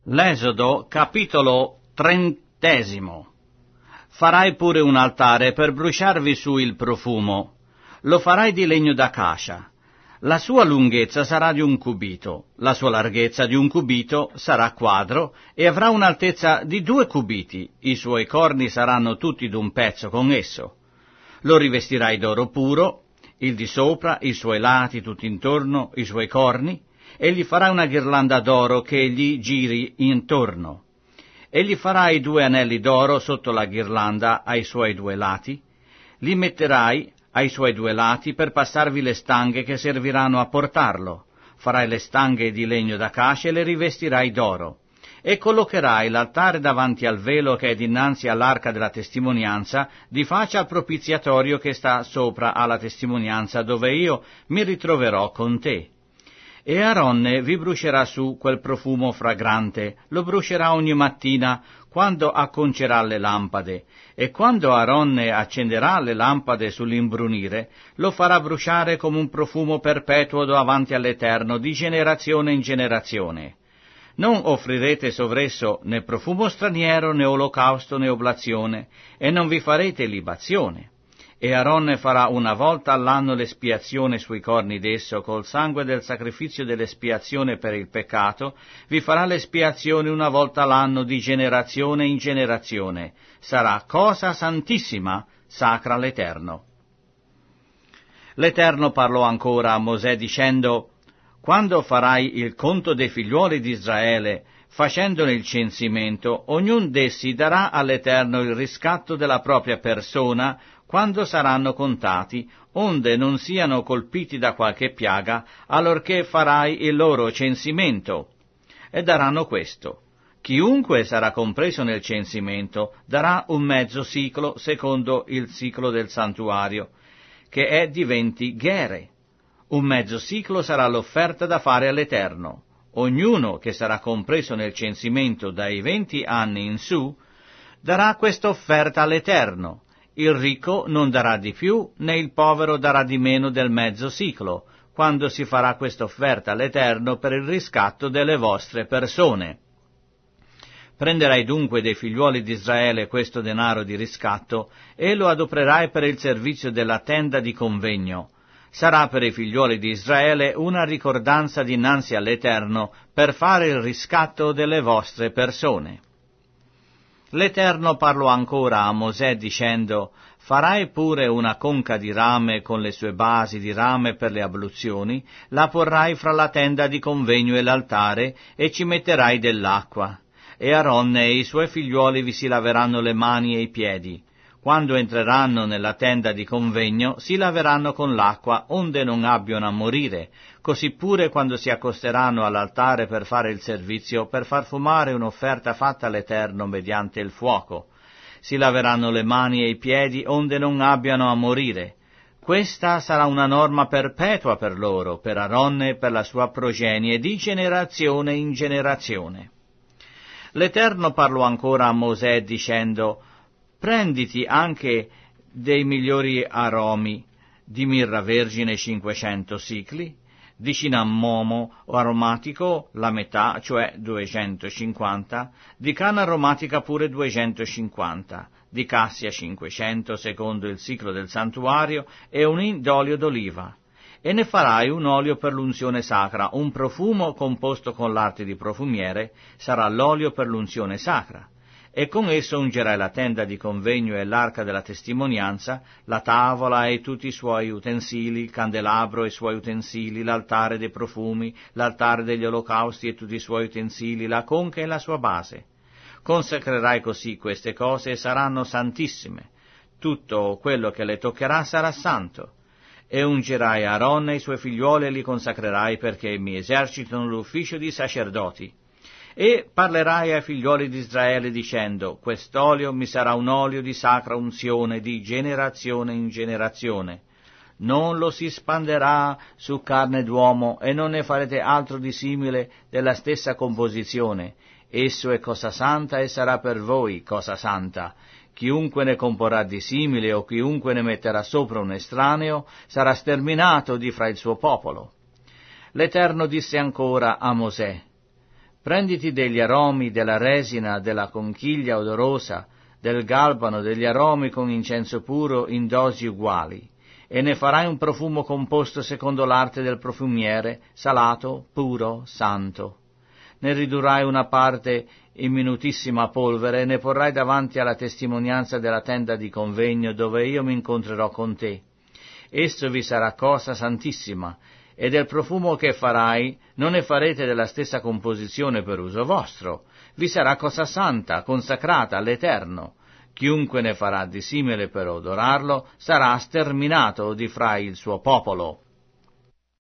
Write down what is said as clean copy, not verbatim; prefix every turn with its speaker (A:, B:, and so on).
A: L'Esodo, capitolo 30. Farai pure un altare per bruciarvi su il profumo. Lo farai di legno d'acacia. La sua lunghezza sarà di 1 cubito, la sua larghezza di 1 cubito, sarà quadro, e avrà un'altezza di 2 cubiti. I suoi corni saranno tutti d'un pezzo con esso. Lo rivestirai d'oro puro, il di sopra, i suoi lati tutt'intorno, i suoi corni, e gli farai una ghirlanda d'oro che gli giri intorno. E gli farai 2 anelli d'oro sotto la ghirlanda ai suoi 2 lati. Li metterai ai suoi 2 lati per passarvi le stanghe che serviranno a portarlo. Farai le stanghe di legno d'acacia e le rivestirai d'oro. E collocherai l'altare davanti al velo che è dinanzi all'arca della testimonianza, di faccia al propiziatorio che sta sopra alla testimonianza, dove io mi ritroverò con te. E Aaronne vi brucerà su quel profumo fragrante, lo brucerà ogni mattina quando acconcerà le lampade, e quando Aaronne accenderà le lampade sull'imbrunire, lo farà bruciare come un profumo perpetuo davanti all'Eterno, di generazione in generazione. Non offrirete sovresso né profumo straniero, né olocausto, né oblazione, e non vi farete libazione. E Aaronne farà una volta all'anno l'espiazione sui corni d'esso, col sangue del sacrificio dell'espiazione per il peccato, vi farà l'espiazione una volta all'anno di generazione in generazione. Sarà cosa santissima, sacra all'Eterno. L'Eterno parlò ancora a Mosè dicendo: quando farai il conto dei figliuoli di Israele, facendone il censimento, ognun d'essi darà all'Eterno il riscatto della propria persona, quando saranno contati, onde non siano colpiti da qualche piaga, allorché farai il loro censimento. E daranno questo: chiunque sarà compreso nel censimento darà 1 mezzo siclo secondo il siclo del santuario, che è di 20 ghere. 1 mezzo siclo sarà l'offerta da fare all'Eterno. Ognuno che sarà compreso nel censimento dai 20 anni in su darà questa offerta all'Eterno. Il ricco non darà di più, né il povero darà di meno del mezzo siclo, quando si farà questa offerta all'Eterno per il riscatto delle vostre persone. Prenderai dunque dei figliuoli di Israele questo denaro di riscatto e lo adopererai per il servizio della tenda di convegno. Sarà per i figliuoli di Israele una ricordanza dinanzi all'Eterno per fare il riscatto delle vostre persone. L'Eterno parlò ancora a Mosè dicendo: farai pure una conca di rame con le sue basi di rame per le abluzioni, la porrai fra la tenda di convegno e l'altare e ci metterai dell'acqua. E Aaronne e i suoi figliuoli vi si laveranno le mani e i piedi. Quando entreranno nella tenda di convegno si laveranno con l'acqua, onde non abbiano a morire, così pure quando si accosteranno all'altare per fare il servizio, per far fumare un'offerta fatta all'Eterno mediante il fuoco. Si laveranno le mani e i piedi, onde non abbiano a morire. Questa sarà una norma perpetua per loro, per Aaronne e per la sua progenie, di generazione in generazione. L'Eterno parlò ancora a Mosè dicendo: prenditi anche dei migliori aromi, di mirra vergine 500 sicli, di cinammomo aromatico la metà, cioè 250, di canna aromatica pure 250, di cassia 500 secondo il ciclo del santuario e 1 hin d'olio d'oliva. E ne farai un olio per l'unzione sacra, un profumo composto con l'arte di profumiere, sarà l'olio per l'unzione sacra. E con esso ungerai la tenda di convegno e l'arca della testimonianza, la tavola e tutti i suoi utensili, il candelabro e i suoi utensili, l'altare dei profumi, l'altare degli olocausti e tutti i suoi utensili, la conca e la sua base. Consacrerai così queste cose e saranno santissime. Tutto quello che le toccherà sarà santo. E ungerai Aaronne e i suoi figliuoli e li consacrerai perché mi esercitano l'ufficio di sacerdoti. E parlerai ai figlioli di Israele dicendo: quest'olio mi sarà un olio di sacra unzione di generazione in generazione. Non lo si spanderà su carne d'uomo e non ne farete altro di simile della stessa composizione. Esso è cosa santa e sarà per voi cosa santa. Chiunque ne comporrà di simile o chiunque ne metterà sopra un estraneo sarà sterminato di fra il suo popolo. L'Eterno disse ancora a Mosè: Prenditi degli aromi, della resina, della conchiglia odorosa, del galbano, degli aromi con incenso puro in dosi uguali, e ne farai un profumo composto secondo l'arte del profumiere, salato, puro, santo. Ne ridurrai una parte in minutissima polvere e ne porrai davanti alla testimonianza della tenda di convegno dove io mi incontrerò con te. Esso vi sarà cosa santissima, e del profumo che farai non ne farete della stessa composizione per uso vostro. Vi sarà cosa santa, consacrata all'Eterno. Chiunque ne farà di simile per odorarlo sarà sterminato di fra il suo popolo.